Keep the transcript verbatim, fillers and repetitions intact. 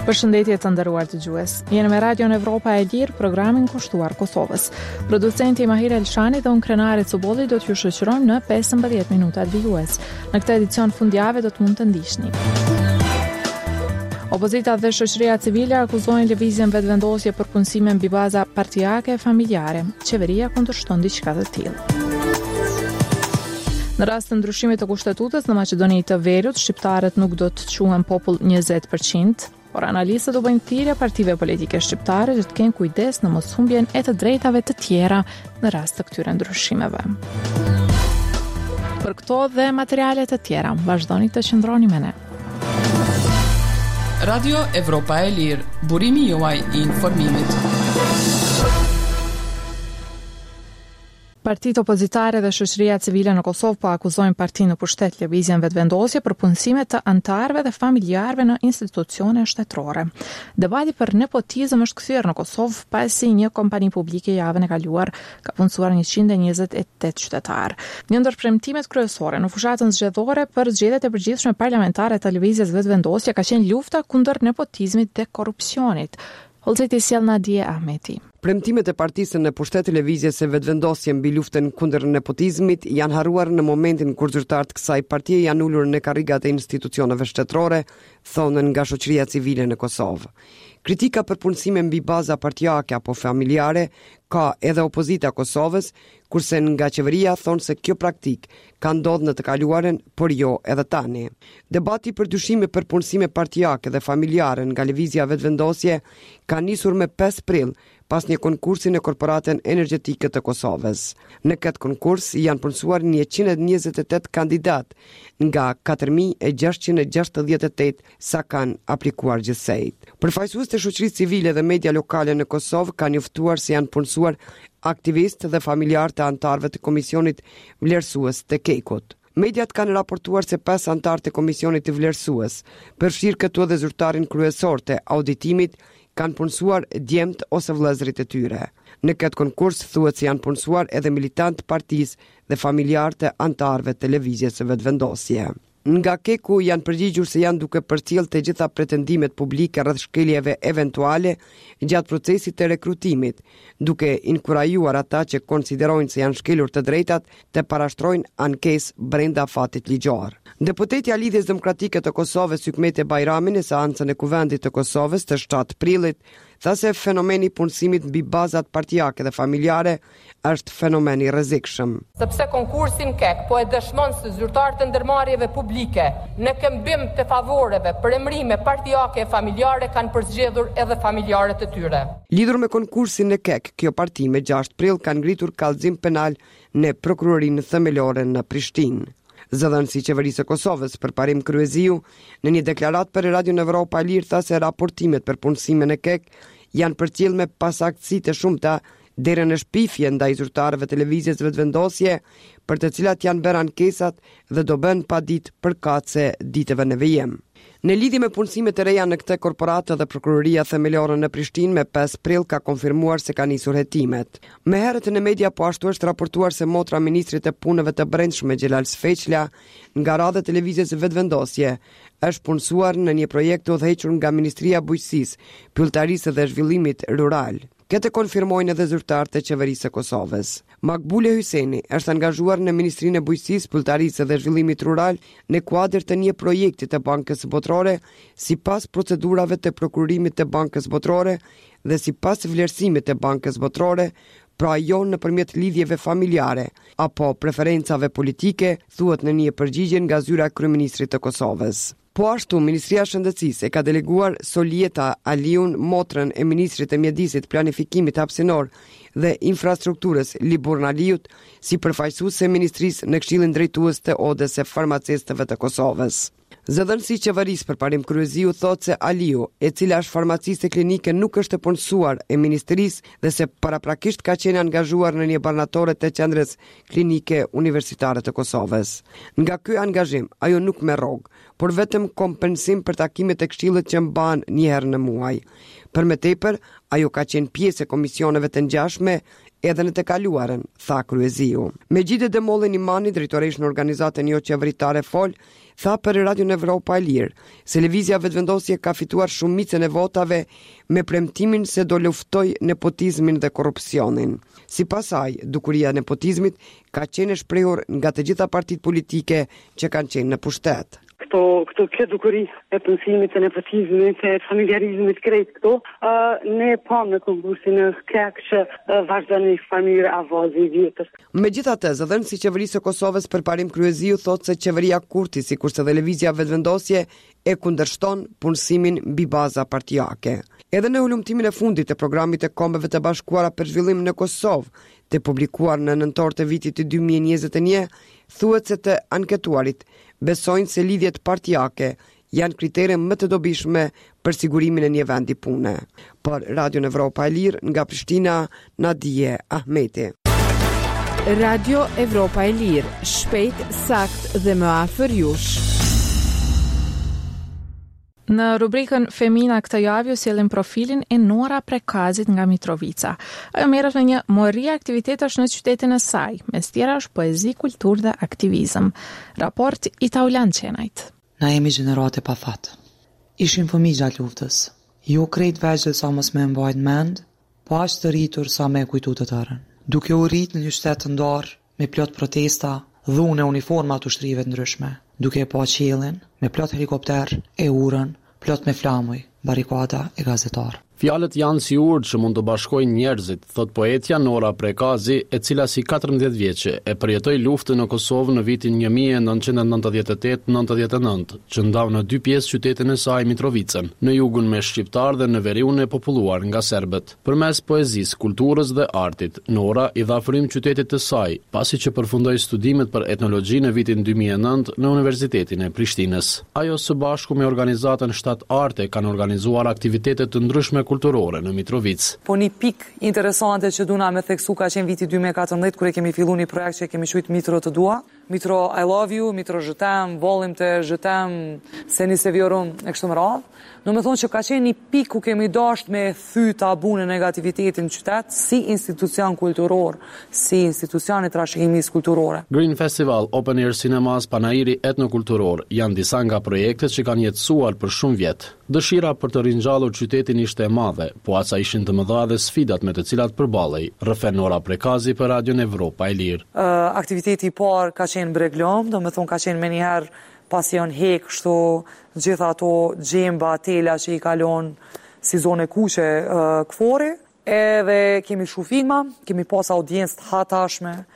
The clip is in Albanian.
Përshëndetje të nderuar dëgjues. Jeni me Radion Evropa e Lirë, programin kushtuar Kosovës. Producenti Mahir Elshani dhe unë Krenari Cubolli do t'ju shoqërojmë në pesëmbëdhjetë minutat vijues. Në këtë edicion fundjavë do të mund të ndiqni. Opozita dhe shoqëria civile akuzojnë lëvizjen vetëvendosje për punësime mbi baza partijake e familjare. Qeveria kundërshton diçka të tillë. Në rast të ndryshimit të kushtetutës në Maqedoni të Veriut, shqiptarët nuk do të quhen popull njëzet përqind, por analistët do bëjnë thirrje partive politike shqiptare që të kenë kujdes në moshumbjen e të drejtave të tjera në rast të këtyre ndryshimeve. Për këto dhe materiale të tjera, vazhdoni të qëndroni me ne. Radio Evropa e Lirë, burimi juaj i informimit. Partitë opozitare dhe shoqëria civile në Kosovë po akuzojnë partinë në pushtet lëvizjen vetëvendosje për punësime të anëtarëve dhe familjarëve në institucione shtetërore. Debati për nepotizëm është kthyer në Kosovë pasi një kompani publike javën e kaluar ka punësuar njëqind e njëzet e tetë qytetarë. Një ndër premtimet kryesore në fushatën zgjedhore për zgjedhjet e përgjithshme parlamentare të lëvizjes vetëvendosje ka qenë lufta kundër nepotizmit dhe korrupsionit. Holzeti sjell Nadie Ahmeti. Premtimet e partisë në pushtet lëvizjes së vetëvendosje mbi luftën kundër nepotizmit janë harruar në momentin kur zyrtarët kësaj partie janë ulur në karrigat e institucioneve shtetërore, thonën nga shoqëria civile në Kosovë. Kritika për punësime mbi baza partijake apo familjare ka edhe opozita Kosovës, kurse nga qeveria thonë se kjo praktik ka ndodhur në të kaluarën, por jo edhe tani. Debati për dyshime për punësime partijake dhe familjare nga lëvizja vetëvendosje ka nisur me pesë prill pas një konkursi në korporatën energjetike të Kosovës. Në këtë konkurs janë punësuar njëqind e njëzet e tetë kandidat nga katër mijë e gjashtëqind e gjashtëdhjetë e tetë sa kanë aplikuar gjithsejt. Përfaqësues të shoqërisë civile dhe media lokale në Kosovë kanë njoftuar se janë punësuar aktivistë dhe familjarë të antarëve të komisionit vlerësues të Kekut. Mediat kanë raportuar se pesë antarë të komisionit të vlerësues, përfshirë këtu edhe zyrtarin kryesor të auditimit, kanë punësuar djemt ose vëllezërit e tyre. Në këtë konkurs thuhet se janë punësuar edhe militantë partisë dhe familjarë të antarëve të lëvizjes së vetëvendosje. Nga Keku janë përgjigjur se janë duke përcjell të gjitha pretendimet publike rreth shkeljeve eventuale gjatë procesit të rekrutimit, duke inkurajuar ata që konsiderojnë se janë shkelur të drejtat të parashtrojnë ankesë brenda fatit ligjor. Deputetja Lidhjes Demokratike të Kosovës Hykmete Bajrami në seancën e Kuvendit të Kosovës të shtatë prillit tha se fenomeni punësimit mbi bazat partijake dhe familjare është fenomen i rrezikshëm. Sepse konkursin Kek po e dëshmon se zyrtarët e ndërmarrjeve publike në këmbim të favoreve për emrime partijake e familjare kanë përzgjedhur edhe familjarët e tyre. Lidhur me konkursin në Kek, kjo parti me gjashtë prill ka ngritur kallëzim penal në prokurorinë themelore në Prishtinë. Zëdhënësi qeverisë së Kosovës përparim Kryeziu në një deklaratë për Radion Evropa e Lirë tha se raportimet për punësimin e Kek janë përcjell me pasaktësi të shumta deri në shpifje ndaj zyrtarëve të lëvizjes vetëvendosje, për të cilat janë bërë ankesat dhe do bën pa ditë përkatëse ditëve në vijim. Në lidhje me punësimet të reja në këtë korporatë dhe prokuroria themelore në Prishtinë me pesë prill ka konfirmuar se ka nisur hetimet. Më herët në media po ashtu është raportuar se motra ministrit të punëve të brendshme Xhelal Sfeqla nga radha e lëvizjes vetëvendosje është punësuar në një projekt të udhëhequr nga Ministria e Bujqësisë, Pyllëtarisë dhe Zhvillimit Rural. Këtë konfirmojnë edhe zyrtarët e qeverisë së Kosovës. Makbule Hyseni është angazhuar në Ministrinë e Bujqësisë, Pyllëtarisë dhe Zhvillimit Rural në kuadër të një projekti të Bankës Botërore, sipas procedurave të prokurimit të Bankës Botërore dhe sipas vlerësimit të Bankës Botërore, pra jo nëpërmjet lidhjeve familjare apo preferencave politike, thuhet në një përgjigje nga zyra e kryeministrit të Kosovës. Po ashtu, Ministria e Shëndetësisë e ka deleguar Solieta Aliun, motrën e ministrit të mjedisit, planifikimit hapësinor dhe infrastrukturës Liburn Aliut, si përfaqësuese e ministrisë në Këshillin Drejtues të Odës së Farmacistëve të Kosovës. Zëdhënësi qeverisë përparim Kryeziu thotë se Aliu, e cila është farmaciste klinike, nuk është e punësuar e ministrisë dhe se paraprakisht ka qenë angazhuar në një banatore të qendrës klinike universitare të Kosovës. Nga ky angazhim, ajo nuk merr rrogë, por vetëm kompensim për takimet e këshillit që mban një herë në muaj. Për më tepër, ajo ka qenë pjesë e komisioneve të ngjashme edhe në të kaluarën, tha kryeziu. Megjithë Demolli Nimani, drejtoresh në organizatën jo qeveritare Fol, tha për Radio Evropa e Lirë se lëvizja vetëvendosje ka fituar shumicën e votave me premtimin se do luftoj nepotizmin dhe korrupsionin. Sipas saj, dukuria e nepotizmit ka qenë e shprehur nga të gjitha partitë politike që kanë qenë në pushtet. Këto, këto kjo dukuri e punësimit, e nepotizmit, e familjarizmit krejt këto, uh, ne pam në konkursin e kek që uh, vazhdon një familje avazi vjetës. Megjithatë, zëdhënësi i qeverisë së Kosovës përparim kryeziu thotë se qeveria Kurti, sikurse dhe lëvizja vetëvendosje, e kundërshton punësimin mbi baza partijake. Edhe në hulumtimin e fundit të programit të Kombeve të Bashkuara për zhvillim në Kosovë, të publikuar në nëntor të vitit të dy mijë e njëzet e një, thuhet se të anketuarit besojnë se lidhjet partijake janë kritere më të dobishme për sigurimin e një vendi pune. Për Radio Evropa e Lirë, nga Prishtina, Nadije Ahmeti. Radio Evropa e Lirë, shpejt, sakt dhe më afër jush. Në rubrikën Femina këtë javë ju sjellim profilin e Nora Prekazit nga Mitrovica. Ajo merret me një mori aktivitetesh në qytetin e saj, mes tjerash poezi, kulturë dhe aktivizëm. Raport i Taulan Qenajt. Na jemi gjenerate pa fat. Ishim fëmijë gjatë luftës. Jo krejt vegjël sa mos me mbajt mend, po aq të rritur sa me kujtu të tërën. Duke u rrit në një shtet të ndarë, me plot protesta, dhune uniforma të ushtrive të ndryshme, duke e pa qiellin, me plot helikopter e urën, plot me flamuj, barikada e gazetar. Fjalët janë si urdhë që mund të bashkojnë njerëzit, thot poetja Nora Prekazi, e cila si katërmbëdhjetë vjeçe e përjetoi luftën në Kosovë në vitin një mijë e nëntëqind e nëntëdhjetë e tetë nëntëdhjetë e nëntë, që ndau në dy pjesë qytetin e saj Mitrovicën, në jugun me shqiptar dhe në veriun e populluar nga serbët. Përmes poezisë, kulturës dhe artit, Nora i dha frymë qytetit të saj, pasi që përfundoi studimet për etnologji në vitin dy mijë e nëntë në Universitetin e Prishtinës. Ajo së bashku me organizatën Shtat Arte kanë organizuar aktivitete të ndryshme kulturore në Mitrovicë. Po një pik interesante që duna me theksu ka qenë viti dy mijë e katërmbëdhjetë kur e kemi filluar një projekt që kemi quajtur Mitro të dua. Mitro I love you, Mitro je t'aime, volim të je t'aime, se ni se vjorum e kështu me radhë. Do me thonë që ka qenë një pik ku kemi dasht me thy tabun e negativitetin në qytet si institucion kulturor, si institucion e trashëgimisë kulturore. Green Festival, Open Air Cinemas, Panairi etnokulturor janë disa nga projektet që kanë jetësuar për shumë vjet. Dëshira për të ringjallur qytetin ishte e madhe, po asa ishin të mëdha dhe sfidat me të cilat përballej. Rrëfen Nora Prekazi për Radio Evropa e Lirë. Uh, aktiviteti i parë ka qenë breglom, do me thonë ka qenë me njëherë pasion hek, kështu gjitha ato gjemba, tela që i kalon si zone kuqe uh, këfori, edhe kemi shu filma, kemi pas audiencë të hatashme,